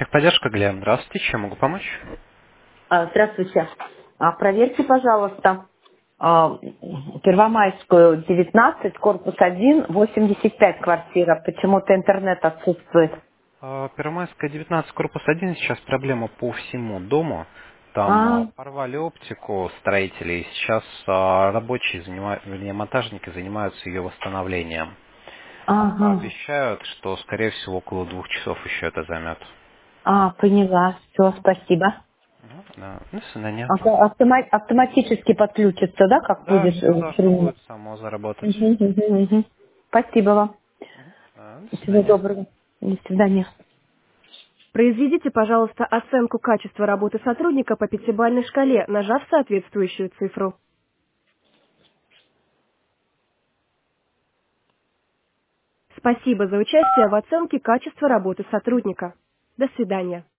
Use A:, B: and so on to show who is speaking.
A: Техподдержка, Глеб. Здравствуйте, чем могу помочь?
B: Здравствуйте. Проверьте, пожалуйста, Первомайскую, 19, корпус 1, 85 квартира. Почему-то интернет отсутствует.
A: Первомайская, 19, корпус 1. Сейчас проблема по всему дому. Там
B: А,
A: порвали оптику строители, и сейчас рабочие, вернее, монтажники занимаются ее восстановлением.
B: ага.
A: Обещают, что, скорее всего, около 2 часов еще это займет.
B: Поняла. Все, спасибо.
A: Да. До свидания.
B: Автоматически подключится, да, как
A: Да,
B: будешь
A: все должно
B: принимать?
A: будет само заработать.
B: Мгм. Спасибо вам.
A: До
B: Всего
A: свидания.
B: доброго. До свидания.
C: Произведите, пожалуйста, оценку качества работы сотрудника по пятибалльной шкале, нажав соответствующую цифру. Спасибо за участие в оценке качества работы сотрудника. До свидания.